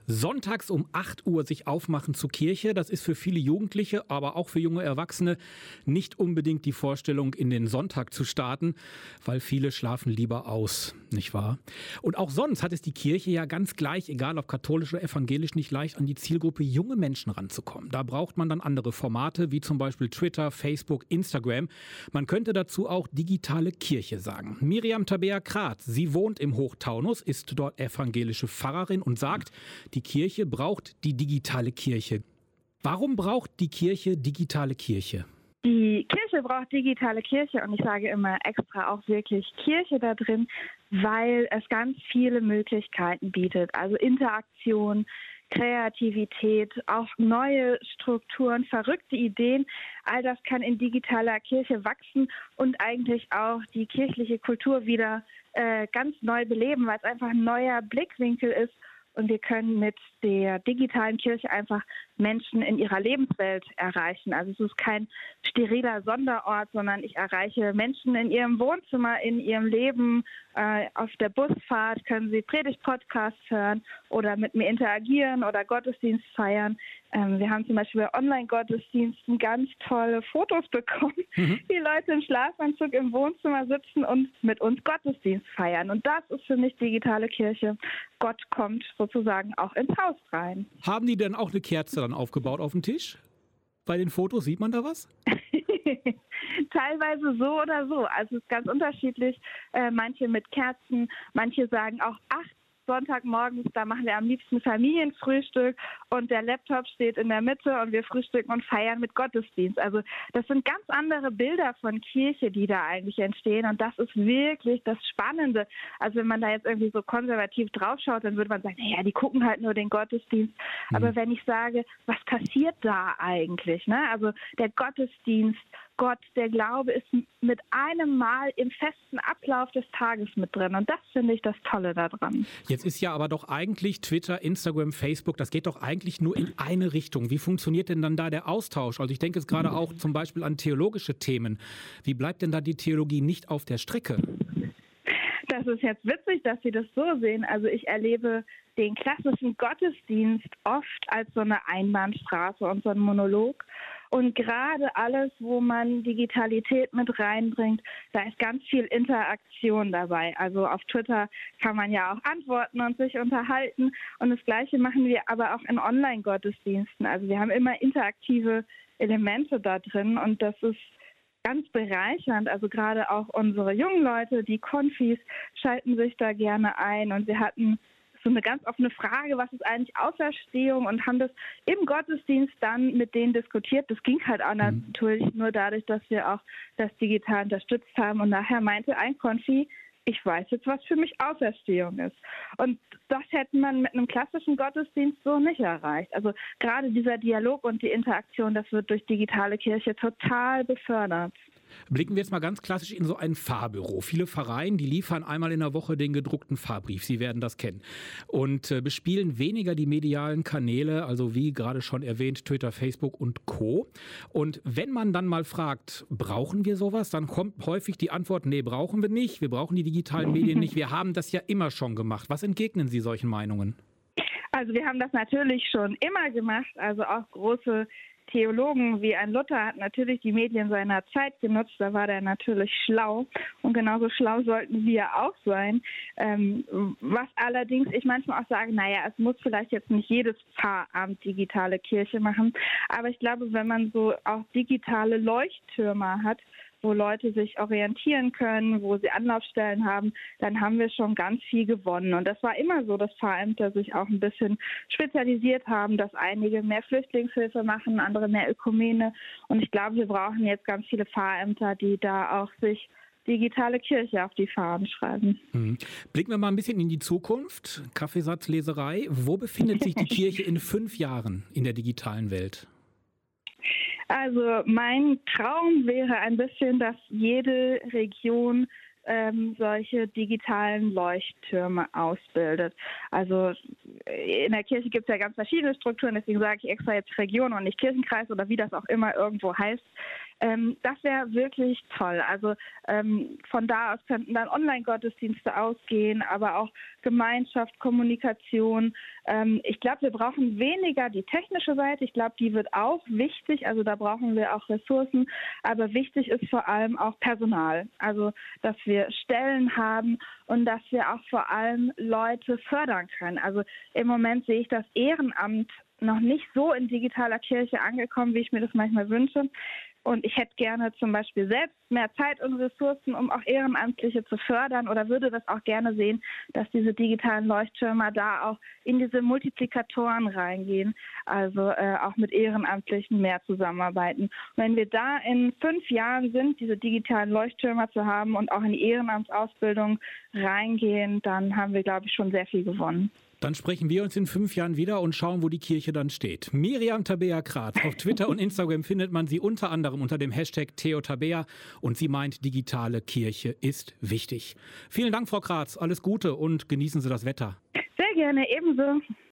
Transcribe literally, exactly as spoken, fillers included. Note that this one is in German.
Sonntags um acht Uhr sich aufmachen zur Kirche, das ist für viele Jugendliche, aber auch für junge Erwachsene nicht unbedingt die Vorstellung, in den Sonntag zu starten, weil viele schlafen lieber aus, nicht wahr? Und auch sonst hat es die Kirche ja ganz gleich, egal ob katholisch oder evangelisch, nicht leicht an die Zielgruppe junge Menschen ranzukommen. Da braucht man dann andere Formate, wie zum Beispiel Twitter, Facebook, Instagram. Man könnte dazu auch digitale Kirche sagen. Miriam Tabea Kratz, sie wohnt im Hochtaunus, ist dort evangelische Pfarrerin und sagt, die Kirche braucht die digitale Kirche. Warum braucht die Kirche digitale Kirche? Die Kirche braucht digitale Kirche und ich sage immer extra auch wirklich Kirche da drin, weil es ganz viele Möglichkeiten bietet. Also Interaktion, Kreativität, auch neue Strukturen, verrückte Ideen. All das kann in digitaler Kirche wachsen und eigentlich auch die kirchliche Kultur wieder äh, ganz neu beleben, weil es einfach ein neuer Blickwinkel ist. Und wir können mit der digitalen Kirche einfach Menschen in ihrer Lebenswelt erreichen. Also es ist kein steriler Sonderort, sondern ich erreiche Menschen in ihrem Wohnzimmer, in ihrem Leben. Äh, auf der Busfahrt können sie Predigt-Podcasts hören oder mit mir interagieren oder Gottesdienst feiern. Ähm, wir haben zum Beispiel bei Online-Gottesdiensten ganz tolle Fotos bekommen, mhm. wie Leute im Schlafanzug im Wohnzimmer sitzen und mit uns Gottesdienst feiern. Und das ist für mich digitale Kirche. Gott kommt sozusagen auch ins Haus rein. Haben die denn auch eine Kerze dann aufgebaut auf dem Tisch? Bei den Fotos sieht man da was? Teilweise so oder so. Also es ist ganz unterschiedlich. Äh, manche mit Kerzen, manche sagen auch, ach, Sonntagmorgens, da machen wir am liebsten Familienfrühstück und der Laptop steht in der Mitte und wir frühstücken und feiern mit Gottesdienst. Also das sind ganz andere Bilder von Kirche, die da eigentlich entstehen und das ist wirklich das Spannende. Also wenn man da jetzt irgendwie so konservativ draufschaut, dann würde man sagen, naja, die gucken halt nur den Gottesdienst. Mhm. Aber wenn ich sage, was passiert da eigentlich? Ne? Also der Gottesdienst, Gott, der Glaube ist mit einem Mal im festen Ablauf des Tages mit drin. Und das finde ich das Tolle daran. Jetzt ist ja aber doch eigentlich Twitter, Instagram, Facebook, das geht doch eigentlich nur in eine Richtung. Wie funktioniert denn dann da der Austausch? Also ich denke jetzt gerade auch zum Beispiel an theologische Themen. Wie bleibt denn da die Theologie nicht auf der Strecke? Das ist jetzt witzig, dass Sie das so sehen. Also ich erlebe den klassischen Gottesdienst oft als so eine Einbahnstraße und so ein Monolog. Und gerade alles, wo man Digitalität mit reinbringt, da ist ganz viel Interaktion dabei. Also auf Twitter kann man ja auch antworten und sich unterhalten. Und das Gleiche machen wir aber auch in Online-Gottesdiensten. Also wir haben immer interaktive Elemente da drin und das ist ganz bereichernd. Also gerade auch unsere jungen Leute, die Konfis, schalten sich da gerne ein und wir hatten so eine ganz offene Frage, was ist eigentlich Auferstehung und haben das im Gottesdienst dann mit denen diskutiert. Das ging halt auch mhm. natürlich nur dadurch, dass wir auch das digital unterstützt haben und nachher meinte ein Konfi, ich weiß jetzt, was für mich Auferstehung ist. Und das hätte man mit einem klassischen Gottesdienst so nicht erreicht. Also gerade dieser Dialog und die Interaktion, das wird durch digitale Kirche total befördert. Blicken wir jetzt mal ganz klassisch in so ein Pfarrbüro. Viele Pfarreien, die liefern einmal in der Woche den gedruckten Pfarrbrief. Sie werden das kennen. Und äh, bespielen weniger die medialen Kanäle, also wie gerade schon erwähnt, Twitter, Facebook und Co. Und wenn man dann mal fragt, brauchen wir sowas, dann kommt häufig die Antwort, nee, brauchen wir nicht. Wir brauchen die digitalen Medien nicht. Wir haben das ja immer schon gemacht. Was entgegnen Sie solchen Meinungen? Also wir haben das natürlich schon immer gemacht. Also auch große Theologen wie ein Luther hat natürlich die Medien seiner Zeit genutzt, da war der natürlich schlau und genauso schlau sollten wir auch sein. Ähm, was allerdings ich manchmal auch sage, naja, es muss vielleicht jetzt nicht jedes Pfarramt digitale Kirche machen, aber ich glaube, wenn man so auch digitale Leuchttürme hat, wo Leute sich orientieren können, wo sie Anlaufstellen haben, dann haben wir schon ganz viel gewonnen. Und das war immer so, dass Pfarrämter sich auch ein bisschen spezialisiert haben, dass einige mehr Flüchtlingshilfe machen, andere mehr Ökumene. Und ich glaube, wir brauchen jetzt ganz viele Pfarrämter, die da auch sich digitale Kirche auf die Fahnen schreiben. Mhm. Blicken wir mal ein bisschen in die Zukunft. Kaffeesatzleserei. Wo befindet sich die Kirche in fünf Jahren in der digitalen Welt? Also mein Traum wäre ein bisschen, dass jede Region ähm, solche digitalen Leuchttürme ausbildet. Also in der Kirche gibt es ja ganz verschiedene Strukturen, deswegen sage ich extra jetzt Region und nicht Kirchenkreis oder wie das auch immer irgendwo heißt. Ähm, das wäre wirklich toll. Also ähm, von da aus könnten dann Online-Gottesdienste ausgehen, aber auch Gemeinschaft, Kommunikation. Ähm, ich glaube, wir brauchen weniger die technische Seite. Ich glaube, die wird auch wichtig. Also da brauchen wir auch Ressourcen. Aber wichtig ist vor allem auch Personal. Also, dass wir Stellen haben und dass wir auch vor allem Leute fördern können. Also im Moment sehe ich das Ehrenamt noch nicht so in digitaler Kirche angekommen, wie ich mir das manchmal wünsche. Und ich hätte gerne zum Beispiel selbst mehr Zeit und Ressourcen, um auch Ehrenamtliche zu fördern, oder würde das auch gerne sehen, dass diese digitalen Leuchttürmer da auch in diese Multiplikatoren reingehen, also äh, auch mit Ehrenamtlichen mehr zusammenarbeiten. Und wenn wir da in fünf Jahren sind, diese digitalen Leuchttürmer zu haben und auch in die Ehrenamtsausbildung reingehen, dann haben wir, glaube ich, schon sehr viel gewonnen. Dann sprechen wir uns in fünf Jahren wieder und schauen, wo die Kirche dann steht. Miriam Tabea-Kratz. Auf Twitter und Instagram findet man sie unter anderem unter dem Hashtag TheoTabea und sie meint, digitale Kirche ist wichtig. Vielen Dank, Frau Kratz. Alles Gute und genießen Sie das Wetter. Sehr gerne, ebenso.